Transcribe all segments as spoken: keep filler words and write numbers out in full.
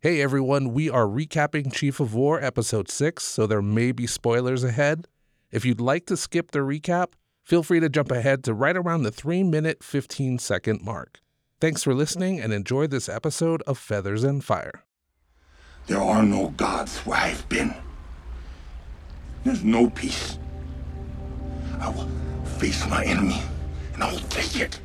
Hey everyone, we are recapping Chief of War Episode six, so there may be spoilers ahead. If you'd like to skip the recap, feel free to jump ahead to right around the three minute, fifteen second mark. Thanks for listening and enjoy this episode of Feathers and Fire. There are no gods where I've been. There's no peace. I will face my enemy, and I will take it.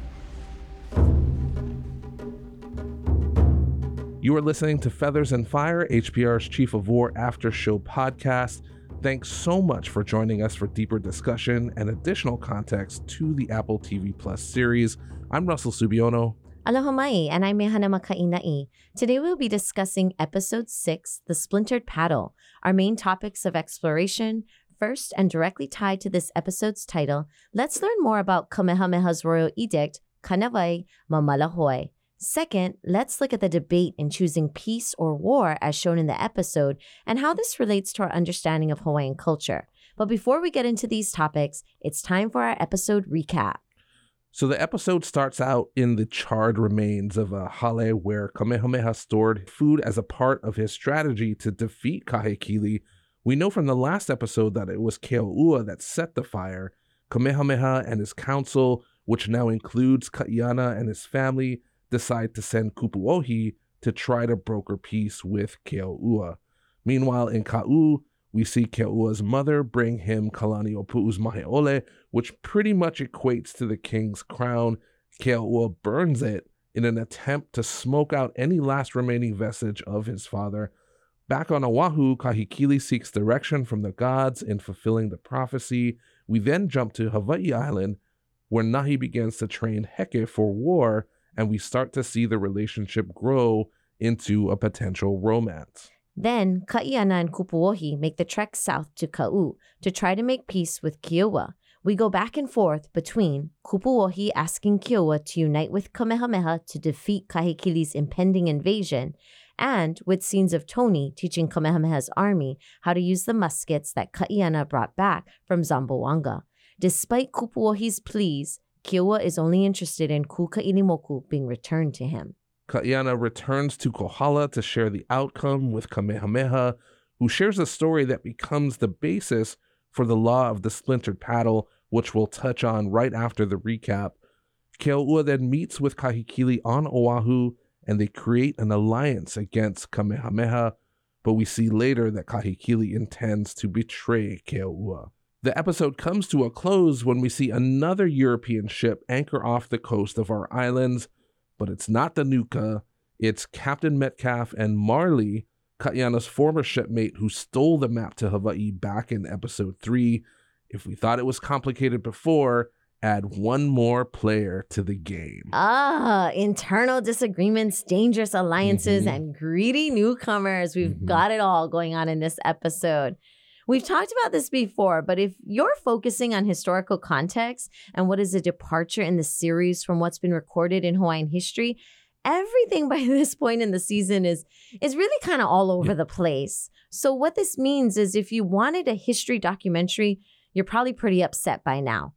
You are listening to Feathers and Fire, H P R's Chief of War After Show podcast. Thanks so much for joining us for deeper discussion and additional context to the Apple T V Plus series. I'm Russell Subiono. Aloha mai, and I'm Mehana Makainai. Today we'll be discussing Episode six, The Splintered Paddle, our main topics of exploration. First, and directly tied to this episode's title, let's learn more about Kamehameha's royal edict, Kanawai Mamalahoi. Second, let's look at the debate in choosing peace or war as shown in the episode and how this relates to our understanding of Hawaiian culture. But before we get into these topics, it's time for our episode recap. So the episode starts out in the charred remains of a hale where Kamehameha stored food as a part of his strategy to defeat Kahekili. We know from the last episode that it was Keo'ua that set the fire. Kamehameha and his council, which now includes Kaiana and his family, decide to send Kupuohi to try to broker peace with Keo'ua. Meanwhile, in Ka'u, we see Keo'ua's mother bring him Kalani'opu'u's maheole, which pretty much equates to the king's crown. Keo'ua burns it in an attempt to smoke out any last remaining vestige of his father. Back on Oahu, Kahekili seeks direction from the gods in fulfilling the prophecy. We then jump to Hawaii Island, where Nahi begins to train Heke for war, and we start to see the relationship grow into a potential romance. Then, Kaiana and Kupuohi make the trek south to Ka'u to try to make peace with Kiowa. We go back and forth between Kupuohi asking Kiowa to unite with Kamehameha to defeat Kahekili's impending invasion, and with scenes of Tony teaching Kamehameha's army how to use the muskets that Kaiana brought back from Zamboanga. Despite Kupuohi's pleas, Kiowa is only interested in Kukailimoku being returned to him. Kaiana returns to Kohala to share the outcome with Kamehameha, who shares a story that becomes the basis for the law of the splintered paddle, which we'll touch on right after the recap. Keo'ua then meets with Kahekili on Oahu, and they create an alliance against Kamehameha, but we see later that Kahekili intends to betray Keo'ua. The episode comes to a close when we see another European ship anchor off the coast of our islands, but it's not the Nuka, it's Captain Metcalf and Marley, Kaiana's former shipmate who stole the map to Hawaii back in episode three. If we thought it was complicated before, add one more player to the game. Ah, internal disagreements, dangerous alliances, Mm-hmm. and greedy newcomers. We've Mm-hmm. got it all going on in this episode. We've talked about this before, but if you're focusing on historical context and what is a departure in the series from what's been recorded in Hawaiian history, everything by this point in the season is, is really kind of all over the place. So what this means is if you wanted a history documentary, you're probably pretty upset by now.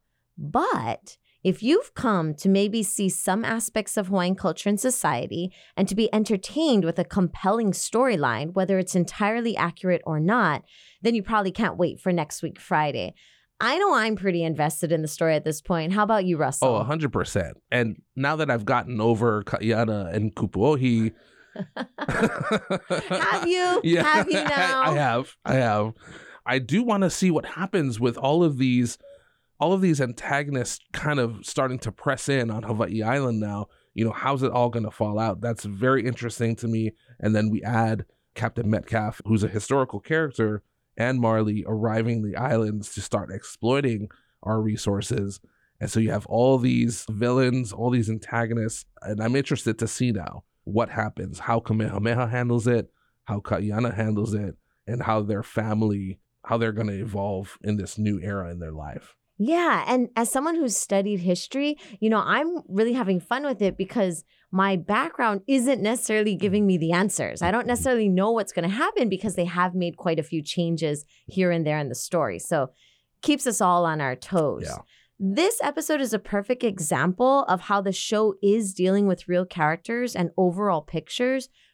But if you've come to maybe see some aspects of Hawaiian culture and society and to be entertained with a compelling storyline, whether it's entirely accurate or not, then you probably can't wait for next week, Friday. I know I'm pretty invested in the story at this point. How about you, Russell? Oh, one hundred percent. And now that I've gotten over Kaiana and Kupuohi... Have you? Yeah, Have you now? I, I have. I have. I do want to see what happens with all of these all of these antagonists kind of starting to press in on Hawaii Island now. You know, how's it all going to fall out? That's very interesting to me. And then we add Captain Metcalf, who's a historical character, and Marley arriving the islands to start exploiting our resources. And so you have all these villains, all these antagonists, and I'm interested to see now what happens, how Kamehameha handles it, how Kaiana handles it, and how their family, how they're going to evolve in this new era in their life. Yeah. And as someone who's studied history, you know, I'm really having fun with it because my background isn't necessarily giving me the answers. I don't necessarily know what's going to happen because they have made quite a few changes here and there in the story. So keeps us all on our toes. Yeah. This episode is a perfect example of how the show is dealing with real characters and overall pictures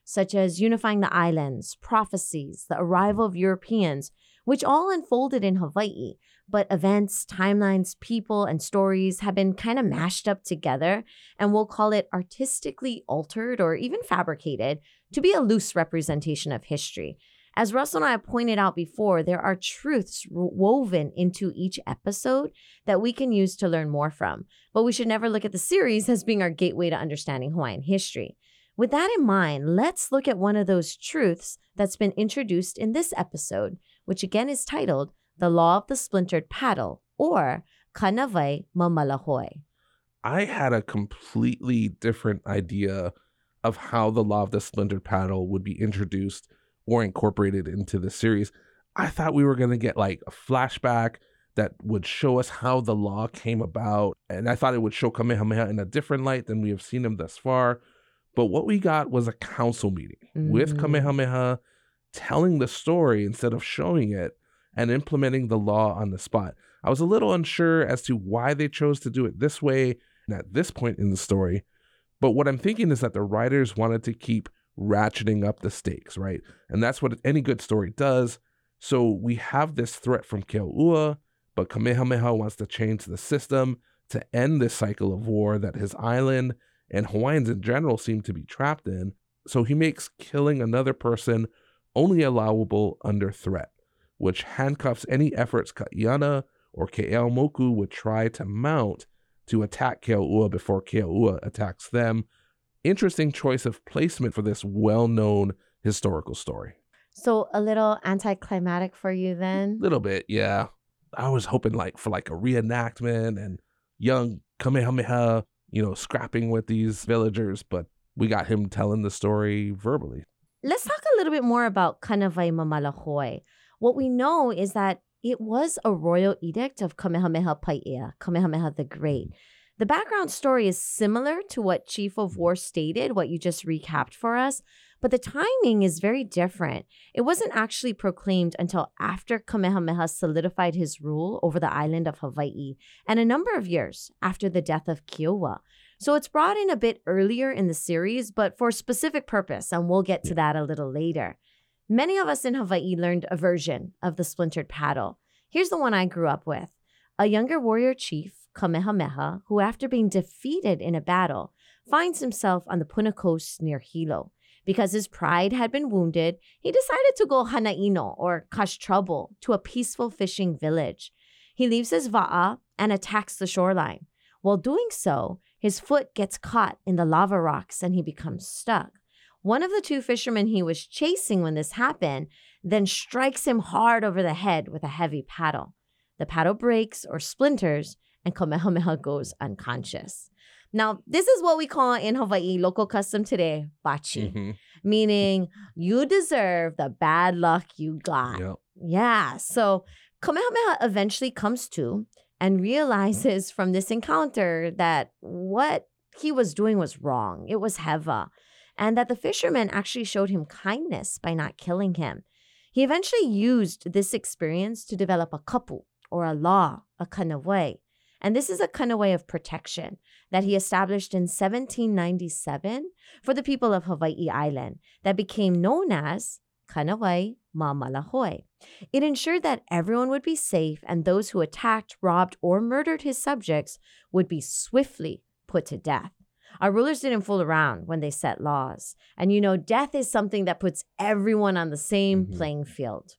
such as unifying the islands, prophecies, the arrival of Europeans, which all unfolded in Hawaii. But events, timelines, people, and stories have been kind of mashed up together, and we'll call it artistically altered or even fabricated to be a loose representation of history. As Russell and I pointed out before, there are truths woven into each episode that we can use to learn more from, but we should never look at the series as being our gateway to understanding Hawaiian history. With that in mind, let's look at one of those truths that's been introduced in this episode, which again is titled The Law of the Splintered Paddle, or Kanawai Mamalahoi. I had a completely different idea of how the Law of the Splintered Paddle would be introduced or incorporated into the series. I thought we were going to get like a flashback that would show us how the law came about, and I thought it would show Kamehameha in a different light than we have seen him thus far. But what we got was a council meeting mm. with Kamehameha telling the story instead of showing it and implementing the law on the spot. I was a little unsure as to why they chose to do it this way and at this point in the story. But what I'm thinking is that the writers wanted to keep ratcheting up the stakes, right? And that's what any good story does. So we have this threat from Keo'ua, but Kamehameha wants to change the system to end this cycle of war that his island and Hawaiians in general seem to be trapped in. So he makes killing another person only allowable under threat, which handcuffs any efforts Kaiana or Keeaumoku would try to mount to attack Keo'ua before Keo'ua attacks them. Interesting choice of placement for this well-known historical story. So a little anticlimactic for you then? A little bit, yeah. I was hoping like for like a reenactment and young Kamehameha, you know, scrapping with these villagers, but we got him telling the story verbally. Let's talk a little bit more about Kanawai Mamalahoi. What we know is that it was a royal edict of Kamehameha Paia, Kamehameha the Great. The background story is similar to what Chief of War stated, what you just recapped for us, but the timing is very different. It wasn't actually proclaimed until after Kamehameha solidified his rule over the island of Hawaii, and a number of years after the death of Kiowa. So it's brought in a bit earlier in the series, but for a specific purpose, and we'll get to that a little later. Many of us in Hawaii learned a version of the splintered paddle. Here's the one I grew up with. A younger warrior chief, Kamehameha, who after being defeated in a battle, finds himself on the Puna coast near Hilo. Because his pride had been wounded, he decided to go hanaino, or cause trouble, to a peaceful fishing village. He leaves his va'a and attacks the shoreline. While doing so, his foot gets caught in the lava rocks and he becomes stuck. One of the two fishermen he was chasing when this happened then strikes him hard over the head with a heavy paddle. The paddle breaks or splinters, and Kamehameha goes unconscious. Now, this is what we call in Hawaii, local custom today, bachi, mm-hmm. meaning you deserve the bad luck you got. Yep. Yeah, so Kamehameha eventually comes to and realizes from this encounter that what he was doing was wrong. It was heva, and that the fisherman actually showed him kindness by not killing him. He eventually used this experience to develop a kapu, or a law, a kanawai. And this is a kanawai of protection that he established in seventeen ninety-seven for the people of Hawaii Island that became known as Kanawai Mamalahoi. It ensured that everyone would be safe and those who attacked, robbed, or murdered his subjects would be swiftly put to death. Our rulers didn't fool around when they set laws. And you know, death is something that puts everyone on the same mm-hmm. playing field.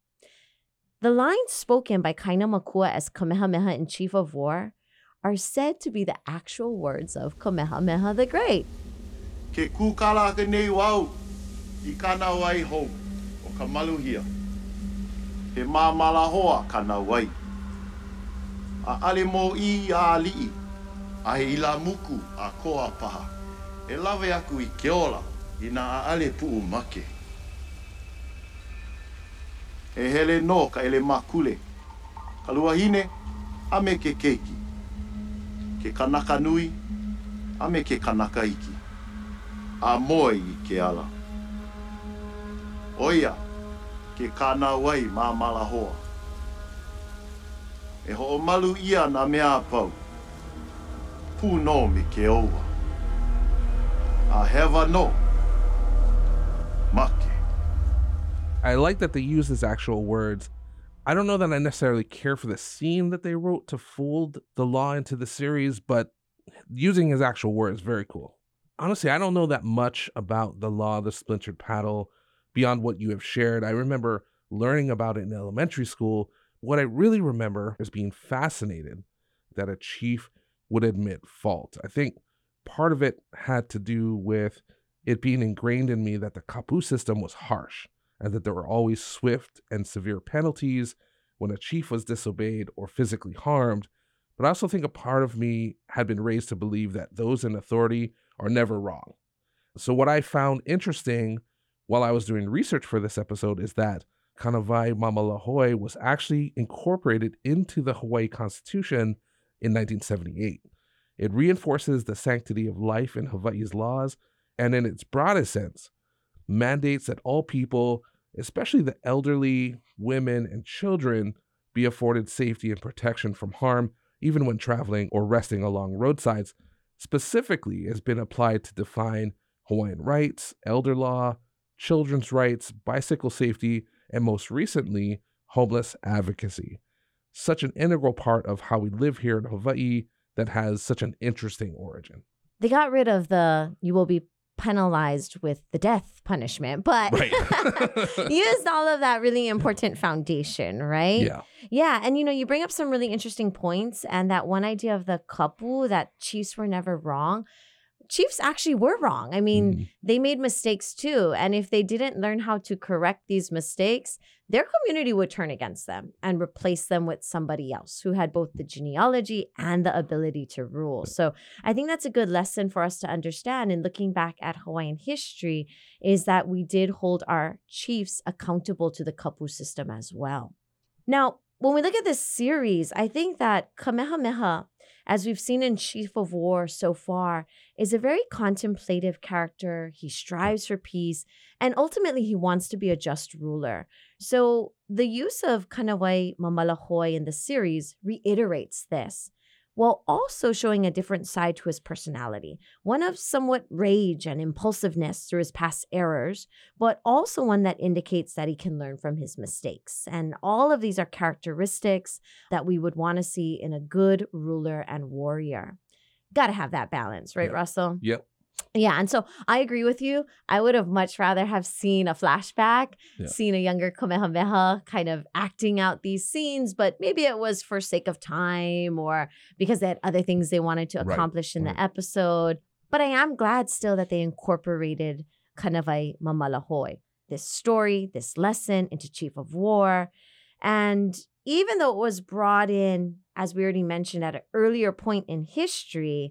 The lines spoken by Kaina Makua as Kamehameha in Chief of War are said to be the actual words of Kamehameha the Great. Ke kukala ke nei wau, I kanawai ho, o ka maluhia. He mamalahoa kanawai. A ale mo I a ali'i, a he ila muku a koa paha. E lawe aku I keola, I na a ale puu make. E hele no ka ele makule. Ka luahine, a me ke keiki. Ke kanaka nui, a me ke kanaka iki. A moe I ke ala. Oia, ke kanawai mamalahoa. E ho malu ia na mea pau. Pū no me ke oua. A heva no. I like that they use his actual words. I don't know that I necessarily care for the scene that they wrote to fold the law into the series, but using his actual words, very cool. Honestly, I don't know that much about the law of the splintered paddle beyond what you have shared. I remember learning about it in elementary school. What I really remember is being fascinated that a chief would admit fault. I think part of it had to do with it being ingrained in me that the kapu system was harsh and that there were always swift and severe penalties when a chief was disobeyed or physically harmed. But I also think a part of me had been raised to believe that those in authority are never wrong. So what I found interesting while I was doing research for this episode is that Kanawai Mamalahoi was actually incorporated into the Hawaii Constitution in nineteen seventy-eight. It reinforces the sanctity of life in Hawaii's laws, and in its broadest sense, mandates that all people, especially the elderly, women, and children, be afforded safety and protection from harm, even when traveling or resting along roadsides. Specifically, has been applied to define Hawaiian rights, elder law, children's rights, bicycle safety, and most recently, homeless advocacy. Such an integral part of how we live here in Hawaii that has such an interesting origin. They got rid of the you will be penalized with the death punishment, but Right. used all of that really important foundation, right? Yeah. Yeah. And, you know, you bring up some really interesting points, and that one idea of the kapu, that chiefs were never wrong. Chiefs actually were wrong. I mean, Mhm. they made mistakes too. And if they didn't learn how to correct these mistakes, their community would turn against them and replace them with somebody else who had both the genealogy and the ability to rule. So I think that's a good lesson for us to understand in looking back at Hawaiian history, is that we did hold our chiefs accountable to the kapu system as well. Now, when we look at this series, I think that Kamehameha, as we've seen in Chief of War so far, is a very contemplative character. He strives for peace, and ultimately he wants to be a just ruler. So the use of Kanawai Mamalahoi in the series reiterates this, while also showing a different side to his personality, one of somewhat rage and impulsiveness through his past errors, but also one that indicates that he can learn from his mistakes. And all of these are characteristics that we would want to see in a good ruler and warrior. Got to have that balance, right, Yep. Russell? Yep. Yeah, and so I agree with you. I would have much rather have seen a flashback, Yeah. seen a younger Kamehameha kind of acting out these scenes, but maybe it was for sake of time or because they had other things they wanted to Right, accomplish in right. the episode. But I am glad still that they incorporated Kanawai Mamalahoi, this story, this lesson into Chief of War. And even though it was brought in, as we already mentioned, at an earlier point in history,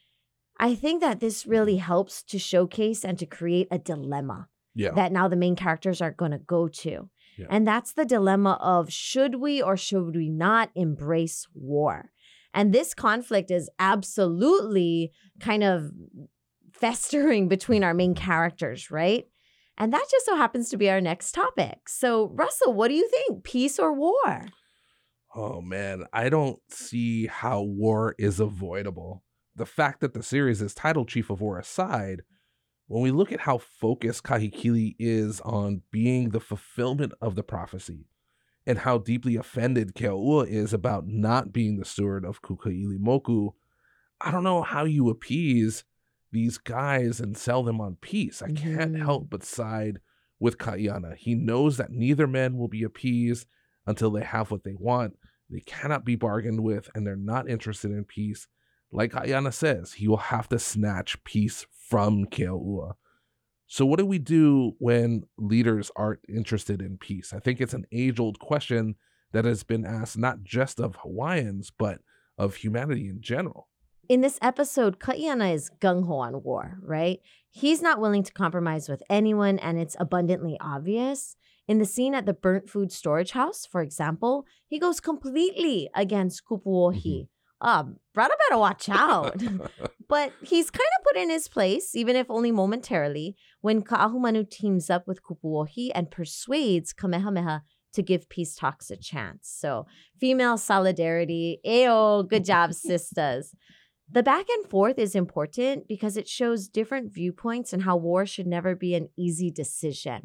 I think that this really helps to showcase and to create a dilemma Yeah. that now the main characters are going to go to. Yeah. And that's the dilemma of should we or should we not embrace war? And this conflict is absolutely kind of festering between our main characters, right? And that just so happens to be our next topic. So, Russell, what do you think? Peace or war? Oh, man. I don't see how war is avoidable. The fact that the series is titled Chief of War aside, when we look at how focused Kahekili is on being the fulfillment of the prophecy and how deeply offended Keoua is about not being the steward of Kukailimoku, I don't know how you appease these guys and sell them on peace. I can't Mhm. help but side with Kaiana. He knows that neither man will be appeased until they have what they want. They cannot be bargained with, and they're not interested in peace. Like Kaiana says, he will have to snatch peace from Keoua. So what do we do when leaders aren't interested in peace? I think it's an age-old question that has been asked not just of Hawaiians, but of humanity in general. In this episode, Kaiana is gung-ho on war, right? He's not willing to compromise with anyone, and it's abundantly obvious. In the scene at the burnt food storage house, for example, he goes completely against Kupuohi. Um, brother better watch out. But he's kind of put in his place, even if only momentarily, when Ka'ahumanu teams up with Kupuohi and persuades Kamehameha to give peace talks a chance. So female solidarity, ayo, good job, sisters. The back and forth is important because it shows different viewpoints and how war should never be an easy decision.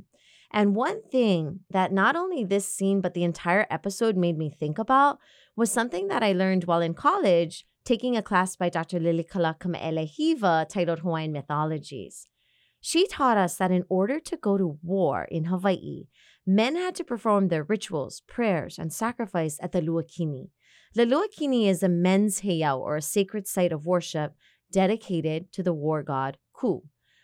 And one thing that not only this scene, but the entire episode made me think about was something that I learned while in college, taking a class by Doctor Lilikala Kame'elehiva titled Hawaiian Mythologies. She taught us that in order to go to war in Hawaii, men had to perform their rituals, prayers, and sacrifice at the Luakini. The Luakini is a men's heiau, or a sacred site of worship dedicated to the war god Ku.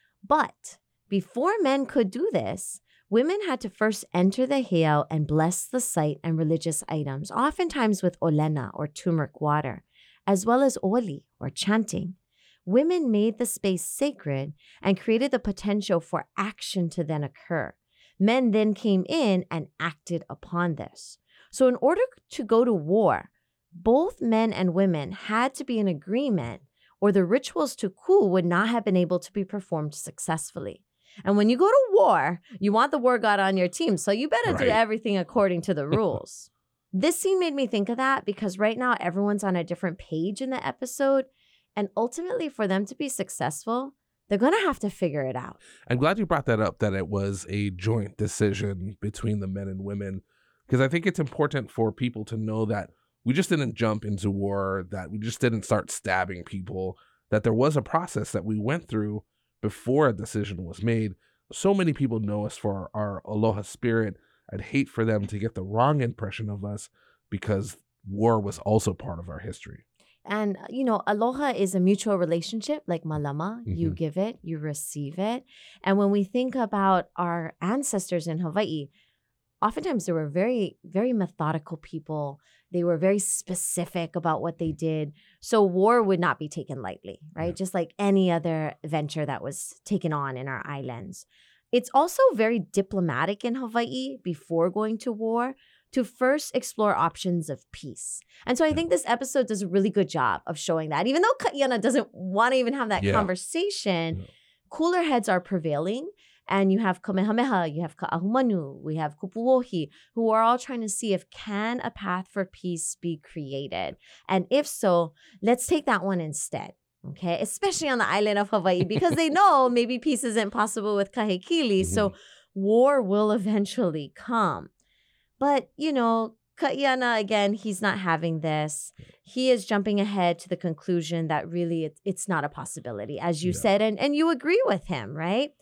But before men could do this, women had to first enter the heiau and bless the site and religious items, oftentimes with olena, or turmeric water, as well as oli, or chanting. Women made the space sacred and created the potential for action to then occur. Men then came in and acted upon this. So in order to go to war, both men and women had to be in agreement, or the rituals to Ku would not have been able to be performed successfully. And when you go to war, you want the war god on your team, so you better Right. do everything according to the rules. This scene made me think of that because right now everyone's on a different page in the episode, and ultimately for them to be successful, they're going to have to figure it out. I'm glad you brought that up, that it was a joint decision between the men and women, because I think it's important for people to know that we just didn't jump into war, that we just didn't start stabbing people, that there was a process that we went through before a decision was made. So many people know us for our, our aloha spirit. I'd hate for them to get the wrong impression of us because war was also part of our history. And, you know, aloha is a mutual relationship like malama. You Mhm. give it, you receive it. And when we think about our ancestors in Hawaii, oftentimes they were very, very methodical people. They were very specific about what they did. So war would not be taken lightly, right? Yeah. Just like any other venture that was taken on in our islands. It's also very diplomatic in Hawaii before going to war to first explore options of peace. And so I Yeah. think this episode does a really good job of showing that. Even though Kaiana doesn't want to even have that Yeah. conversation, Yeah. cooler heads are prevailing. And you have Kamehameha, you have Ka'ahumanu, we have Kupuohi, who are all trying to see if can a path for peace be created. And if so, let's take that one instead. Okay, especially on the island of Hawaii, because they know maybe peace isn't possible with Kahekili. So war will eventually come. But, you know, Kaiana, again, he's not having this. He is jumping ahead to the conclusion that really it, it's not a possibility, as you Yeah. said, and, and you agree with him, right?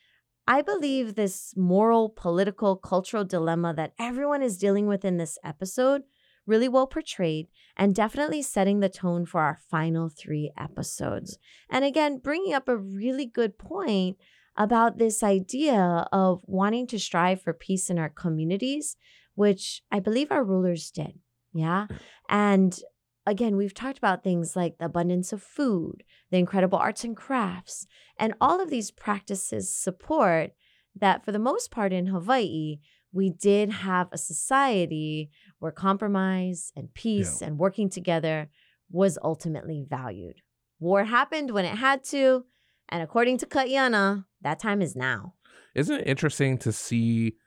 I believe this moral, political, cultural dilemma that everyone is dealing with in this episode really well portrayed and definitely setting the tone for our final three episodes. And again, bringing up a really good point about this idea of wanting to strive for peace in our communities, which I believe our rulers did. Yeah. And again, we've talked about things like the abundance of food, the incredible arts and crafts, and all of these practices support that for the most part in Hawaii, we did have a society where compromise and peace Yeah. and working together was ultimately valued. War happened when it had to, and according to Kaiana, that time is now. Isn't it interesting to see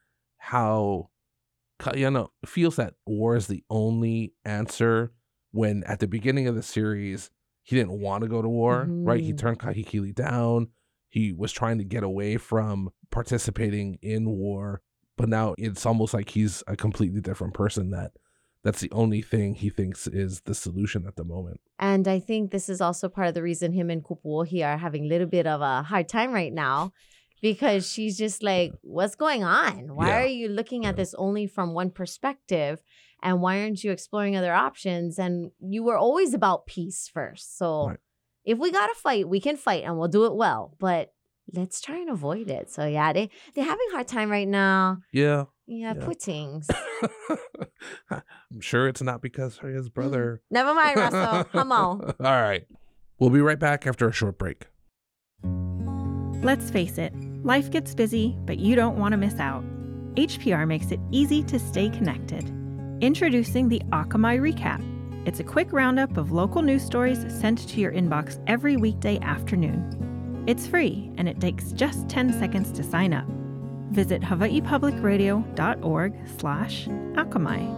how Kaiana feels that war is the only answer when at the beginning of the series, he didn't want to go to war, right? He Mhm. turned Kahekili down. He was trying to get away from participating in war. But now it's almost like he's a completely different person, that that's the only thing he thinks is the solution at the moment. And I think this is also part of the reason him and Kupuohi are having a little bit of a hard time right now, because she's just like, what's going on? Why Yeah. are you looking at Yeah. this only from one perspective? And why aren't you exploring other options? And you were always about peace first. So Right. if we got to fight, we can fight and we'll do it well. But let's try and avoid it. So yeah, they, they're having a hard time right now. Yeah. Yeah, Yeah. poor things. I'm sure it's not because his brother. Never mind, Russell. Come on. All right. We'll be right back after a short break. Let's face it, life gets busy, but you don't want to miss out. H P R makes it easy to stay connected. Introducing the Akamai Recap. It's a quick roundup of local news stories sent to your inbox every weekday afternoon. It's free, and it takes just ten seconds to sign up. Visit hawaiipublicradio.org slash Akamai.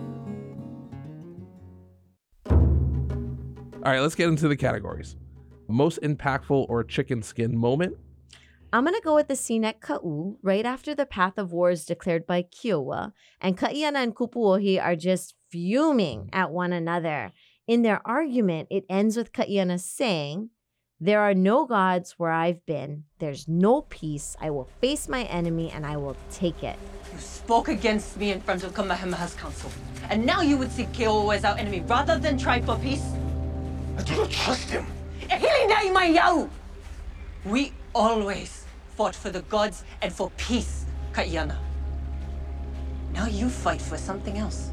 All right, let's get into the categories. Most impactful or chicken skin moment? I'm going to go with the scene at Ka'u, right after the path of war is declared by Kiowa, and Kaiana and Kupuohi are just fuming at one another. In their argument, it ends with Kaiana saying, "There are no gods where I've been. There's no peace. I will face my enemy and I will take it." You spoke against me in front of Kamehameha's council, and now you would see Kiowa as our enemy rather than try for peace? I do not trust him. We always fought for the gods and for peace, Kaiana. Now you fight for something else.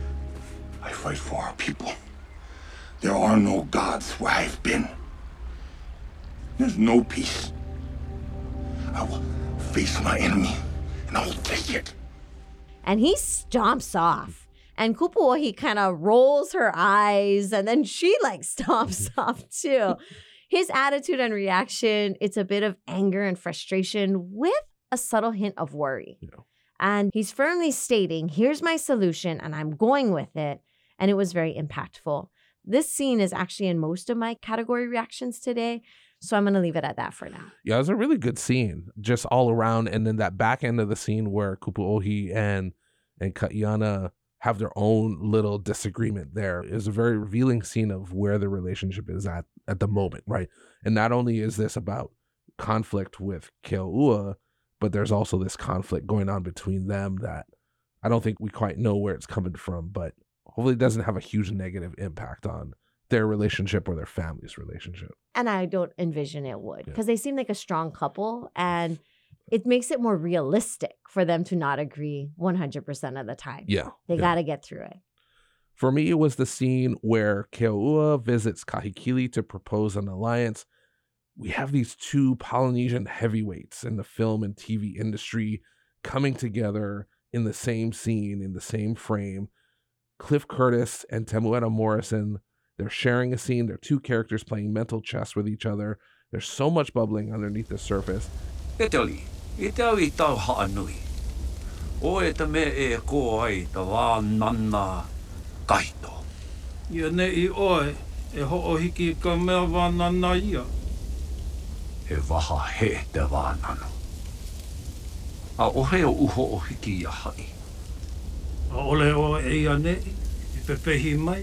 I fight for our people. There are no gods where I've been. There's no peace. I will face my enemy and I will take it. And he stomps off. And Kupuohi kind of rolls her eyes and then she like stomps off too. His attitude and reaction, it's a bit of anger and frustration with a subtle hint of worry. Yeah. And he's firmly stating, here's my solution and I'm going with it. And it was very impactful. This scene is actually in most of my category reactions today. So I'm going to leave it at that for now. Yeah, it was a really good scene, just all around. And then that back end of the scene where Kupuohi and, and Kaiana have their own little disagreement there is a very revealing scene of where the relationship is at at the moment, right? And not only is this about conflict with Keoua, but there's also this conflict going on between them that I don't think we quite know where it's coming from, but hopefully it doesn't have a huge negative impact on their relationship or their family's relationship. And I don't envision it would, because Yeah. they seem like a strong couple and it makes it more realistic for them to not agree one hundred percent of the time. Yeah. They yeah. got to get through it. For me, it was the scene where Keoua visits Kahikili to propose an alliance. We have these two Polynesian heavyweights in the film and T V industry coming together in the same scene, in the same frame. Cliff Curtis and Temuera Morrison, they're sharing a scene. They're two characters playing mental chess with each other. There's so much bubbling underneath the surface. Italy, Italy tau ha'anui. O e te me e ko ai te wā nana kahito. Ia nei I oe, e ho'ohiki ka mea wānana ia. He waha he te wā nano. A ohe o uho o hiki ia hai. A ole o e ia nei, I pepehi mai.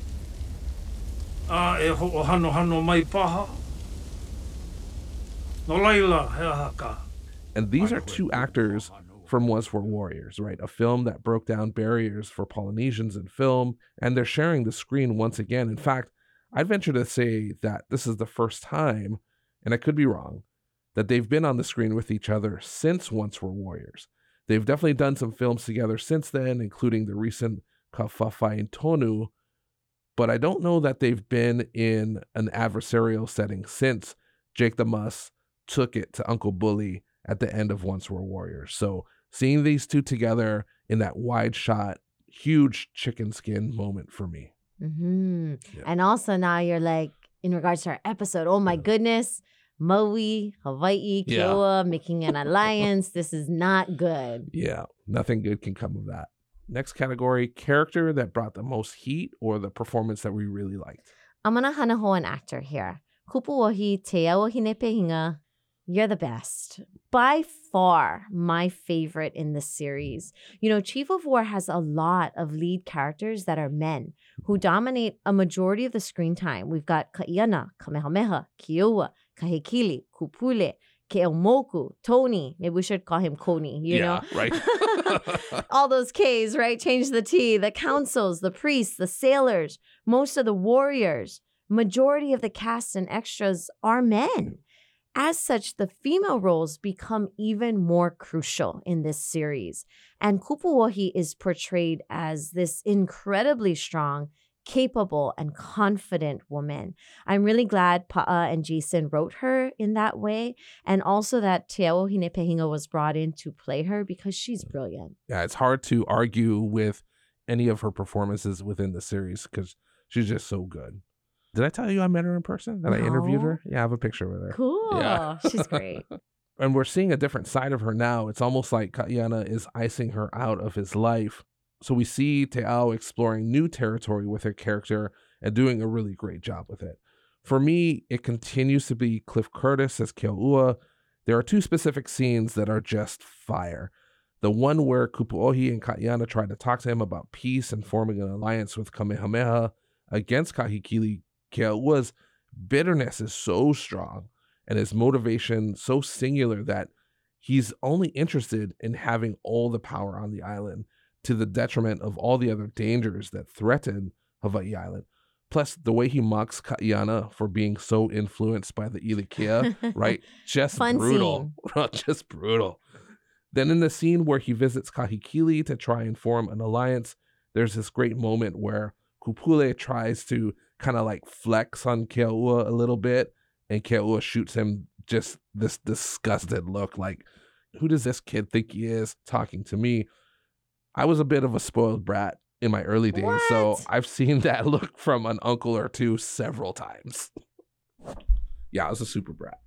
A e ho'ohano hano mai paha. No laila, he haka. And these are two actors from Once Were Warriors, right? A film that broke down barriers for Polynesians in film, and they're sharing the screen once again. In fact, I'd venture to say that this is the first time, and I could be wrong, that they've been on the screen with each other since Once Were Warriors. They've definitely done some films together since then, including the recent Kafafai in Tonu, but I don't know that they've been in an adversarial setting since Jake the Muss took it to Uncle Bully at the end of Once Were Warriors. So seeing these two together in that wide shot, huge chicken skin moment for me. Mm-hmm. Yeah. And also now you're like, in regards to our episode, oh my Yeah. goodness, Maui, Hawaii, Yeah. Kiowa making an alliance. This is not good. Yeah, nothing good can come of that. Next category, character that brought the most heat or the performance that we really liked. I'm going to hanaho an actor here. Kupuohi Te Ao Hinepehinga, you're the best. By far, my favorite in this series. You know, Chief of War has a lot of lead characters that are men who dominate a majority of the screen time. We've got Kaiana, Kamehameha, Kiowa, Kahekili, Kupule, Ke'omoku, Tony. Maybe we should call him Koni, you yeah, know? right. All those K's, right? Change the T. The councils, the priests, the sailors, most of the warriors, majority of the cast and extras are men. As such, the female roles become even more crucial in this series. And Kupuohi is portrayed as this incredibly strong, capable, and confident woman. I'm really glad Pa'a and Jason wrote her in that way. And also that Te Ao Hinepehinga was brought in to play her because she's brilliant. Yeah, it's hard to argue with any of her performances within the series because she's just so good. Did I tell you I met her in person? That I interviewed No. her? Yeah, I have a picture with her. Cool. Yeah. She's great. And we're seeing a different side of her now. It's almost like Kaiana is icing her out of his life. So we see Te Ao exploring new territory with her character and doing a really great job with it. For me, it continues to be Cliff Curtis as Keo'ua. There are two specific scenes that are just fire. The one where Kupuohi and Kaiana try to talk to him about peace and forming an alliance with Kamehameha against Kahekili. Keo'ua's bitterness is so strong and his motivation so singular that he's only interested in having all the power on the island to the detriment of all the other dangers that threaten Hawaii Island. Plus, the way he mocks Kaiana for being so influenced by the Ilikia, right? Just Fun brutal. Just brutal. Then in the scene where he visits Kahekili to try and form an alliance, there's this great moment where Kupule tries to kind of like flex on Keo'ua a little bit, and Keo'ua shoots him just this disgusted look like, who does this kid think he is talking to me? I was a bit of a spoiled brat in my early days, What? so I've seen that look from an uncle or two several times. Yeah, I was a super brat.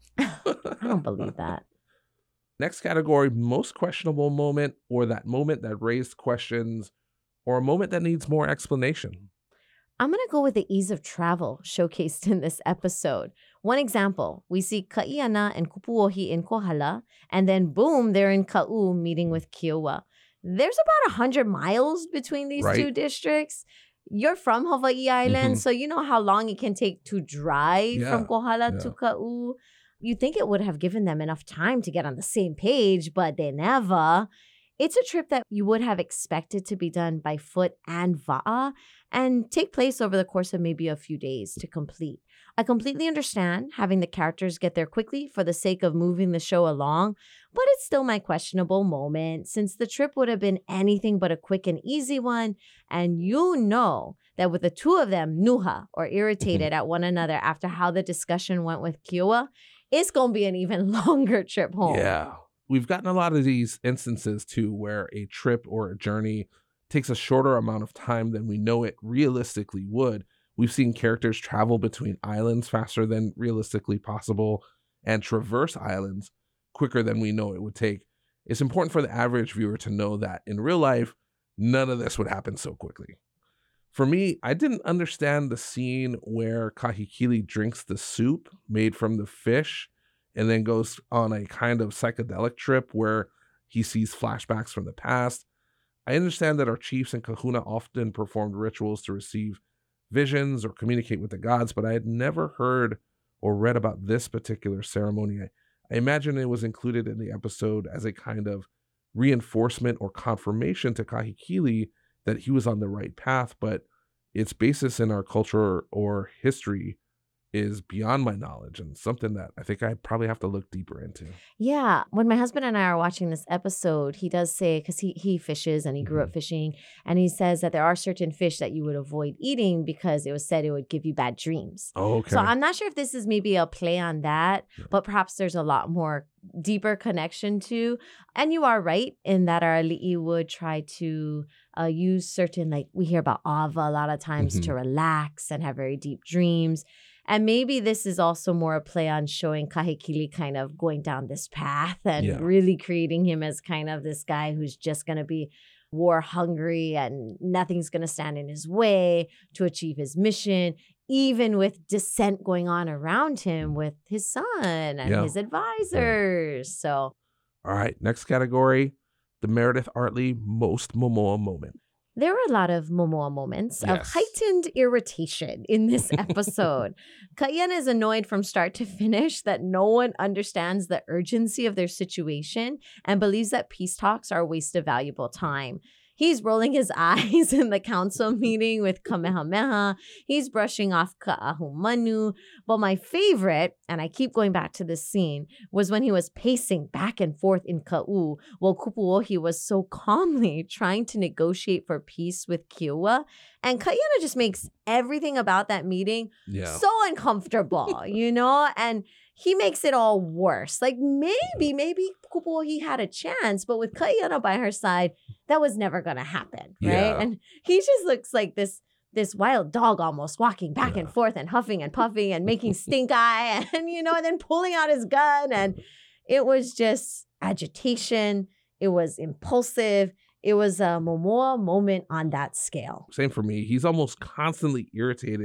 I don't believe that. Next category, most questionable moment, or that moment that raised questions, or a moment that needs more explanation. I'm going to go with the ease of travel showcased in this episode. One example, we see Kaiana and Kupuohi in Kohala, and then boom, they're in Ka'u meeting with Kiowa. There's about one hundred miles between these Right. two districts. You're from Hawaii Island, Mhm. so you know how long it can take to drive Yeah, from Kohala yeah. to Ka'u. You'd think it would have given them enough time to get on the same page, but they never. It's a trip that you would have expected to be done by foot and va'a and take place over the course of maybe a few days to complete. I completely understand having the characters get there quickly for the sake of moving the show along, but it's still my questionable moment since the trip would have been anything but a quick and easy one. And you know that with the two of them, nuha or irritated at one another after how the discussion went with Kiowa, it's going to be an even longer trip home. Yeah. We've gotten a lot of these instances too where a trip or a journey takes a shorter amount of time than we know it realistically would. We've seen characters travel between islands faster than realistically possible and traverse islands quicker than we know it would take. It's important for the average viewer to know that in real life, none of this would happen so quickly. For me, I didn't understand the scene where Kahekili drinks the soup made from the fish and then goes on a kind of psychedelic trip where he sees flashbacks from the past. I understand that our chiefs and kahuna often performed rituals to receive visions or communicate with the gods, but I had never heard or read about this particular ceremony. I, I imagine it was included in the episode as a kind of reinforcement or confirmation to Kahekili that he was on the right path, but its basis in our culture or history is beyond my knowledge and something that I think I probably have to look deeper into. Yeah. When my husband and I are watching this episode, he does say, because he, he fishes and he grew up fishing, and he says that there are certain fish that you would avoid eating because it was said it would give you bad dreams. Oh, okay. So I'm not sure if this is maybe a play on that, Yeah. but perhaps there's a lot more deeper connection to. And you are right in that our ali'i would try to uh, use certain, like we hear about ava a lot of times Mhm. to relax and have very deep dreams. And maybe this is also more a play on showing Kahekili kind of going down this path and Yeah. really creating him as kind of this guy who's just going to be war hungry and nothing's going to stand in his way to achieve his mission, even with dissent going on around him with his son and Yeah. his advisors. So All right, next category, the Meredith Artley most Momoa moment. there were a lot of Momoa moments of Yes. heightened irritation in this episode. Kaiana is annoyed from start to finish that no one understands the urgency of their situation and believes that peace talks are a waste of valuable time. He's rolling his eyes in the council meeting with Kamehameha. He's brushing off Ka'ahumanu. But my favorite, and I keep going back to this scene, was when he was pacing back and forth in Ka'u while Kupuohi was so calmly trying to negotiate for peace with Kiowa. And Kaiana just makes everything about that meeting Yeah. so uncomfortable, you know? And he makes it all worse. Like maybe, maybe Kupuohi had a chance, but with Kaiana by her side, that was never gonna happen, right? Yeah. And he just looks like this this wild dog almost walking back Yeah. and forth and huffing and puffing and making stink eye and, you know, and then pulling out his gun. And it was just agitation. It was impulsive. It was a Momoa moment on that scale. Same for me. He's almost constantly irritated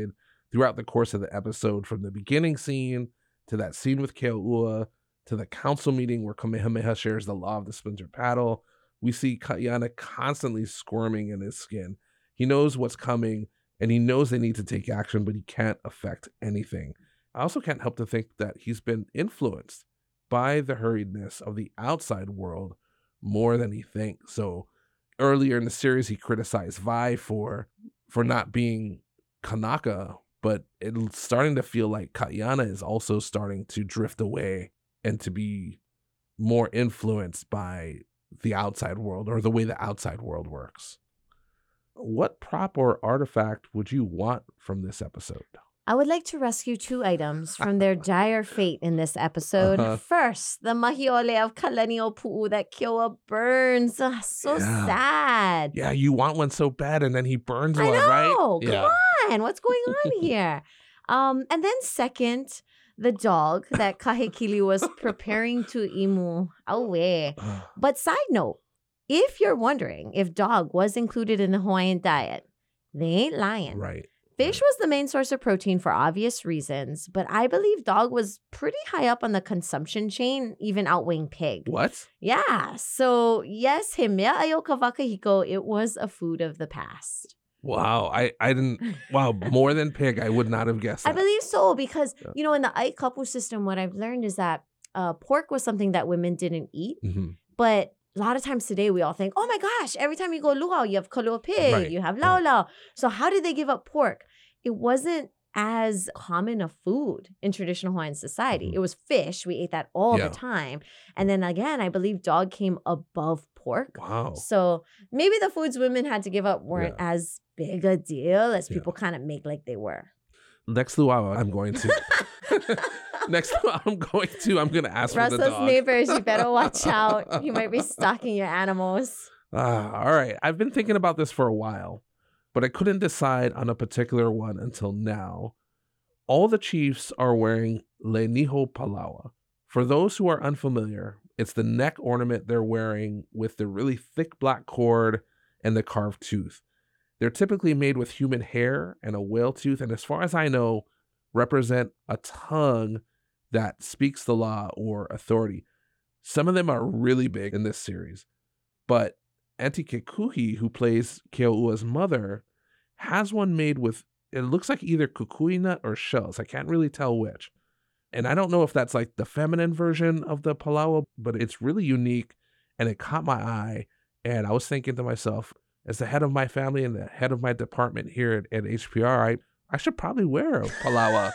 throughout the course of the episode, from the beginning scene to that scene with Keo'ua to the council meeting where Kamehameha shares the law of the splinter paddle. We see Kaiana constantly squirming in his skin. He knows what's coming and he knows they need to take action, but he can't affect anything. I also can't help to think that he's been influenced by the hurriedness of the outside world more than he thinks. So earlier in the series, he criticized Vi for for not being Kanaka, but it's starting to feel like Kaiana is also starting to drift away and to be more influenced by the outside world or the way the outside world works. What prop or artifact would you want from this episode? I would like to rescue two items from their dire fate in this episode. Uh-huh. First, the mahiole of Kalenio Pu'u that Kioa burns. Ugh, so Yeah. sad. Yeah, you want one so bad and then he burns I one, right? know. Come Yeah. on. What's going on here? Um, and then second, the dog that Kahekili was preparing to imu away. But side note, if you're wondering if dog was included in the Hawaiian diet, they ain't lying. Right. Fish was the main source of protein for obvious reasons, but I believe dog was pretty high up on the consumption chain, even outweighing pig. What? Yeah. So yes, himea ayoka wakahiko, it was a food of the past. Wow. I, I didn't, wow, more than pig. I would not have guessed I that. believe so because, Yeah. you know, in the Aikapu system, what I've learned is that uh, pork was something that women didn't eat, Mhm. but a lot of times today we all think, oh my gosh, every time you go luau, you have kalua pig, Right, you have right. lau lau. So how did they give up pork? It wasn't as common a food in traditional Hawaiian society. Mhm. It was fish. We ate that all Yeah. the time. And then again, I believe dog came above pork. Wow. So maybe the foods women had to give up weren't Yeah. as big a deal as Yeah. people kind of make like they were. Next luau, I'm going to. Next luau, I'm going to. I'm going to ask for the Russell's dog. neighbors, you better watch out. You might be stalking your animals. Ah, all right. I've been thinking about this for a while, but I couldn't decide on a particular one until now. All the chiefs are wearing Le Niho Palawa. For those who are unfamiliar, it's the neck ornament they're wearing with the really thick black cord and the carved tooth. They're typically made with human hair and a whale tooth, and as far as I know, represent a tongue that speaks the law or authority. Some of them are really big in this series, but Auntie Kekuhi, who plays Keo'ua's mother, has one made with, it looks like either kukui nut or shells. I can't really tell which. And I don't know if that's like the feminine version of the palawa, but it's really unique and it caught my eye. And I was thinking to myself, as the head of my family and the head of my department here at, at H P R, I, I should probably wear a palawa.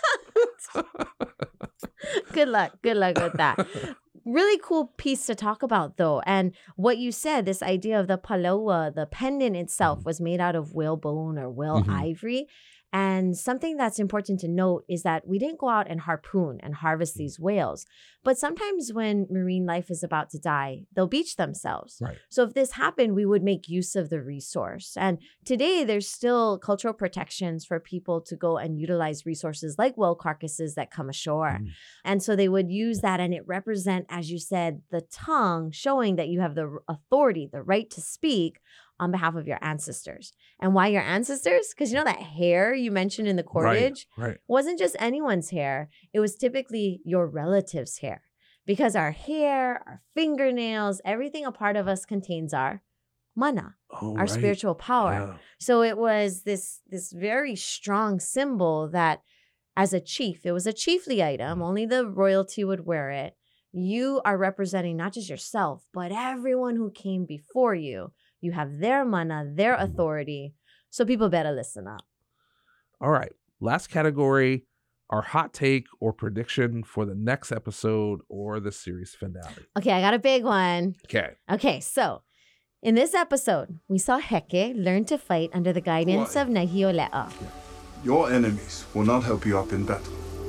Good luck. Good luck with that. Really cool piece to talk about, though. And what you said, this idea of the palawa, the pendant itself was made out of whalebone or whale Mhm. ivory. And something that's important to note is that we didn't go out and harpoon and harvest these whales. But sometimes when marine life is about to die, they'll beach themselves. Right. So if this happened, we would make use of the resource. And today, there's still cultural protections for people to go and utilize resources like whale carcasses that come ashore. Mm. And so they would use that, and it represent, as you said, the tongue, showing that you have the authority, the right to speak on behalf of your ancestors. And why your ancestors? Because you know that hair you mentioned in the cordage Right. wasn't just anyone's hair. It was typically your relative's hair. Because our hair, our fingernails, everything a part of us contains our mana, Oh, our right. spiritual power. Yeah. So it was this, this very strong symbol that as a chief, it was a chiefly item, only the royalty would wear it. You are representing not just yourself, but everyone who came before you. You have their mana, their authority. So people better listen up. All right. Last category, our hot take or prediction for the next episode or the series finale. Okay, I got a big one. Okay. Okay, so in this episode, we saw Heke learn to fight under the guidance Why? of Nahiolea. Your enemies will not help you up in battle.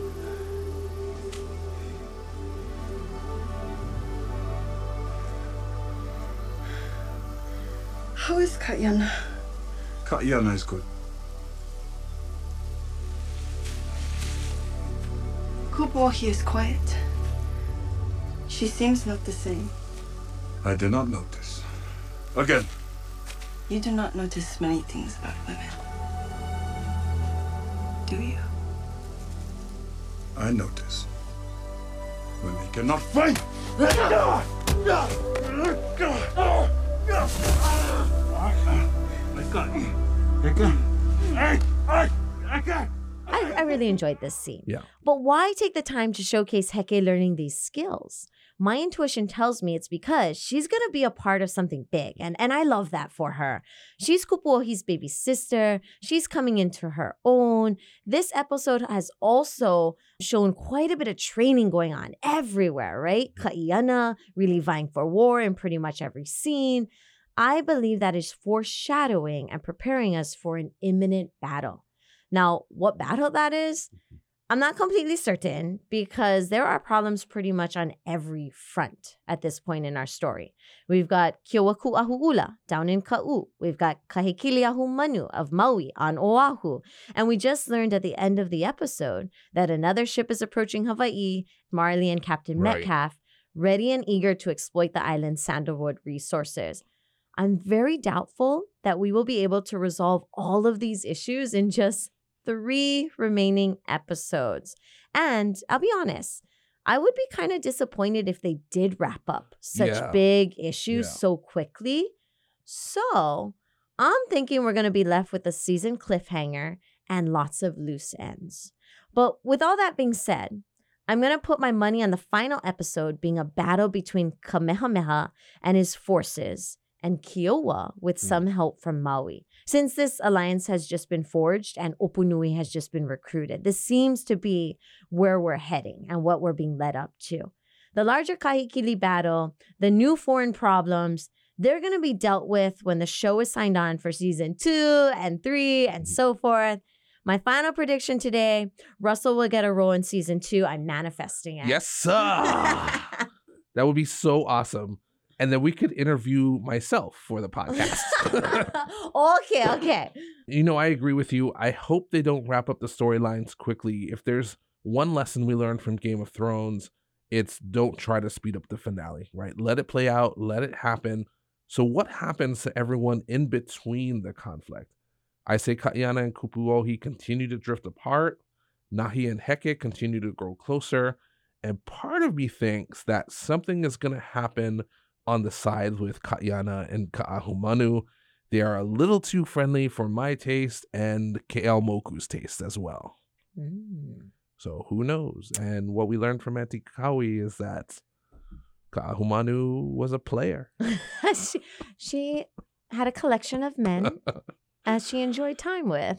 How is Kaiana? Kaiana is good. Kubohi is quiet. She seems not the same. I did not notice. Again. You do not notice many things about women. Do you? I notice when they cannot fight. I, I really enjoyed this scene. Yeah. But why take the time to showcase Heke learning these skills? My intuition tells me it's because she's going to be a part of something big. And, and I love that for her. She's Kupuohi's baby sister. She's coming into her own. This episode has also shown quite a bit of training going on everywhere, right? Kaiana really vying for war in pretty much every scene. I believe that is foreshadowing and preparing us for an imminent battle. Now, what battle that is, I'm not completely certain because there are problems pretty much on every front at this point in our story. We've got Keoku'ahu'ula down in Ka'u. We've got Kahekiliahu Manu of Maui on Oahu. And we just learned at the end of the episode that another ship is approaching Hawaii, Marley and Captain Right. Metcalf, ready and eager to exploit the island's sandalwood resources. I'm very doubtful that we will be able to resolve all of these issues in just three remaining episodes. And I'll be honest, I would be kind of disappointed if they did wrap up such Yeah. big issues Yeah. so quickly. So I'm thinking we're going to be left with a season cliffhanger and lots of loose ends. But with all that being said, I'm going to put my money on the final episode being a battle between Kamehameha and his forces and Kiowa with some help from Maui. Since this alliance has just been forged and Opunui has just been recruited, this seems to be where we're heading and what we're being led up to. The larger Kahikili battle, the new foreign problems, they're going to be dealt with when the show is signed on for season two and three and so forth. My final prediction today, Russell will get a role in season two. I'm manifesting it. Yes, sir. That would be so awesome. And then we could interview myself for the podcast. okay, okay. You know, I agree with you. I hope they don't wrap up the storylines quickly. If there's one lesson we learned from Game of Thrones, it's don't try to speed up the finale, right? Let it play out, let it happen. So what happens to everyone in between the conflict? I say Kaiana and Kupuohi continue to drift apart. Nahi and Heke continue to grow closer. And part of me thinks that something is going to happen on the side with Kaiana and Ka'ahumanu. They are a little too friendly for my taste and K L Moku's taste as well. Mm. So who knows? And what we learned from Auntie Kawi is that Ka'ahumanu was a player. she, she had a collection of men as she enjoyed time with.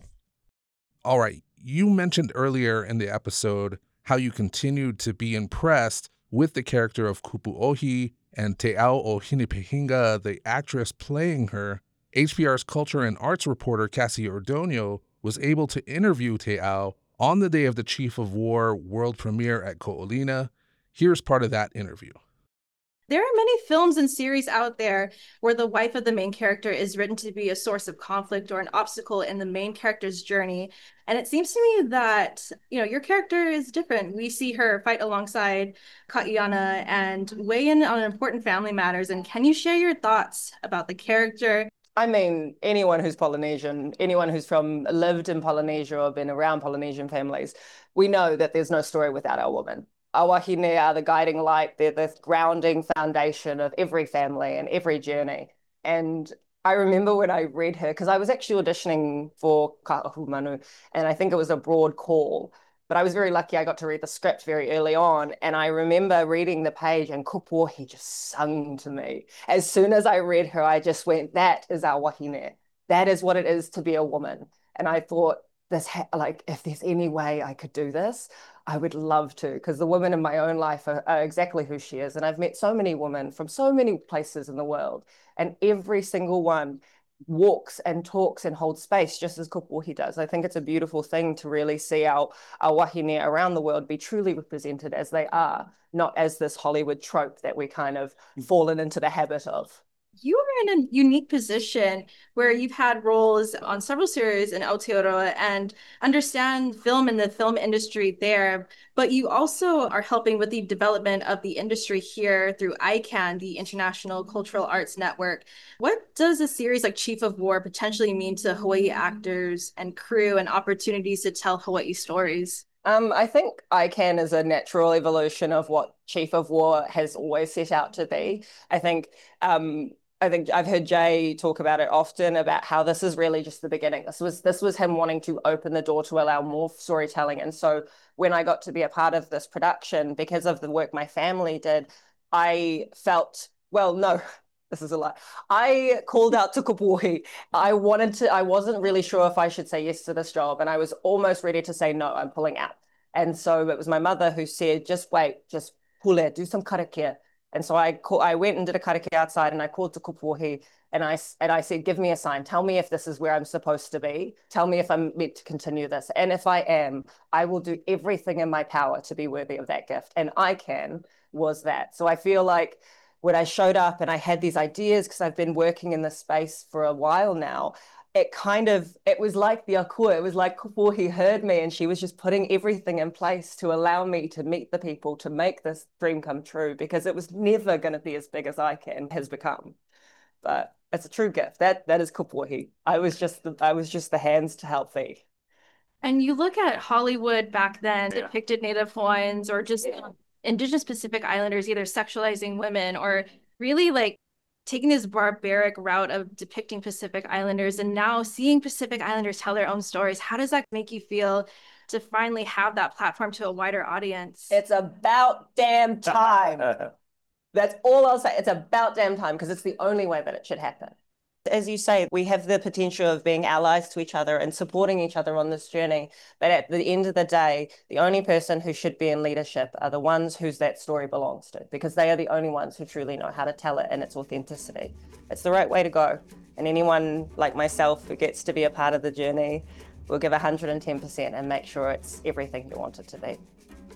All right. You mentioned earlier in the episode how you continued to be impressed with the character of Kupuohi and Te'ao o Hinipehinga, the actress playing her. H P R's culture and arts reporter Cassie Ordonio was able to interview Te'ao on the day of the Chief of War world premiere at Ko'olina. Here's part of that interview. There are many films and series out there where the wife of the main character is written to be a source of conflict or an obstacle in the main character's journey. And it seems to me that, you know, your character is different. We see her fight alongside Kaiana and weigh in on important family matters. And can you share your thoughts about the character? I mean, anyone who's Polynesian, anyone who's from lived in Polynesia or been around Polynesian families, we know that there's no story without our woman. Our wahine are the guiding light. They're the grounding foundation of every family and every journey. And I remember when I read her, because I was actually auditioning for Ka'ahumanu, and I think it was a broad call. But I was very lucky I got to read the script very early on. And I remember reading the page and Kupuohi just sung to me. As soon as I read her, I just went, that is our wahine. That is what it is to be a woman. And I thought, this ha- like, if there's any way I could do this, I would love to, because the women in my own life are, are exactly who she is. And I've met so many women from so many places in the world, and every single one walks and talks and holds space just as Kupuohi does. I think it's a beautiful thing to really see our, our wahine around the world be truly represented as they are, not as this Hollywood trope that we kind of fallen into the habit of. You are in a unique position where you've had roles on several series in Aotearoa and understand film and the film industry there, but you also are helping with the development of the industry here through I CAN, the International Cultural Arts Network. What does a series like Chief of War potentially mean to Hawaii actors and crew and opportunities to tell Hawaii stories? Um, I think I CAN is a natural evolution of what Chief of War has always set out to be. I think um, I think I've heard Jay talk about it often, about how this is really just the beginning. This was this was him wanting to open the door to allow more storytelling. And so when I got to be a part of this production, because of the work my family did, I felt, well, no, this is a lie. I called out to Kapuhi. I wanted to, I wasn't really sure if I should say yes to this job. And I was almost ready to say, no, I'm pulling out. And so it was my mother who said, just wait, just pull it, do some karakia. And so I call, I went and did a karakia outside, and I called to Kapuhi, and I, and I said, give me a sign. Tell me if this is where I'm supposed to be. Tell me if I'm meant to continue this. And if I am, I will do everything in my power to be worthy of that gift. And I CAN was that. So I feel like when I showed up and I had these ideas, because I've been working in this space for a while now, it kind of, it was like the akua, it was like Kapuhi heard me, and she was just putting everything in place to allow me to meet the people, to make this dream come true, because it was never going to be as big as I CAN has become. But it's a true gift. That that is Kapuhi. I was just the, I was just the hands to help feed. And you look at Hollywood back then, yeah. depicted Native Hawaiians or just yeah. Indigenous Pacific Islanders either sexualizing women or really like taking this barbaric route of depicting Pacific Islanders, and now seeing Pacific Islanders tell their own stories. How does that make you feel to finally have that platform to a wider audience? It's about damn time. That's all I'll say. It's about damn time, because it's the only way that it should happen. As you say, we have the potential of being allies to each other and supporting each other on this journey. But at the end of the day, the only person who should be in leadership are the ones whose that story belongs to, because they are the only ones who truly know how to tell it in its authenticity. It's the right way to go. And anyone like myself who gets to be a part of the journey will give one hundred ten percent and make sure it's everything you want it to be.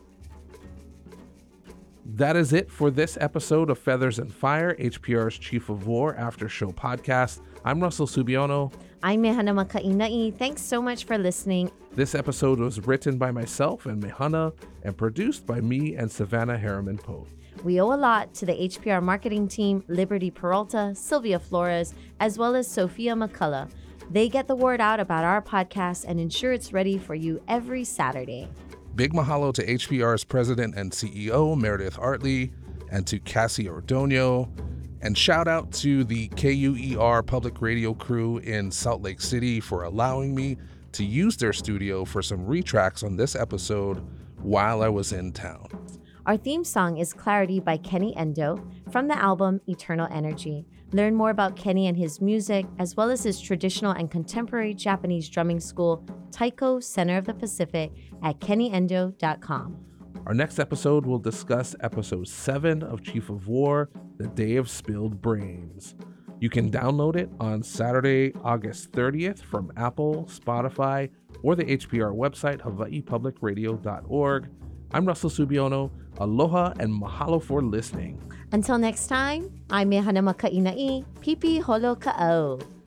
That is it for this episode of Feathers and Fire, H P R's Chief of War After Show podcast. I'm Russell Subiono. I'm Mehana Makaina'i. Thanks so much for listening. This episode was written by myself and Mehana and produced by me and Savannah Harriman Poe. We owe a lot to the H P R marketing team, Liberty Peralta, Sylvia Flores, as well as Sophia McCullough. They get the word out about our podcast and ensure it's ready for you every Saturday. Big mahalo to H P R's president and C E O, Meredith Artley, and to Cassie Ordonio. And shout out to the K U E R public radio crew in Salt Lake City for allowing me to use their studio for some retracts on this episode while I was in town. Our theme song is Clarity by Kenny Endo from the album Eternal Energy. Learn more about Kenny and his music, as well as his traditional and contemporary Japanese drumming school, Taiko Center of the Pacific, at kenny endo dot com. Our next episode will discuss episode seven of Chief of War, The Day of Spilled Brains. You can download it on Saturday, August thirtieth from Apple, Spotify, or the H P R website, hawaii public radio dot org. I'm Russell Subiono. Aloha and mahalo for listening. Until next time, I'm Mehana Makaina'i, Pipi Holo Ka'au.